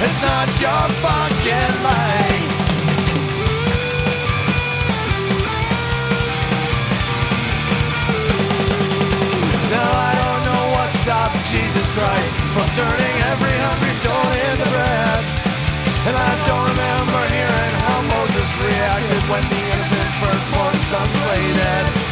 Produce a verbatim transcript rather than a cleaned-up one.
It's not your fucking life. Now I don't know what stopped Jesus Christ from turning every hungry soul into bread. And I don't remember hearing how Moses reacted when the innocent firstborn sons lay dead.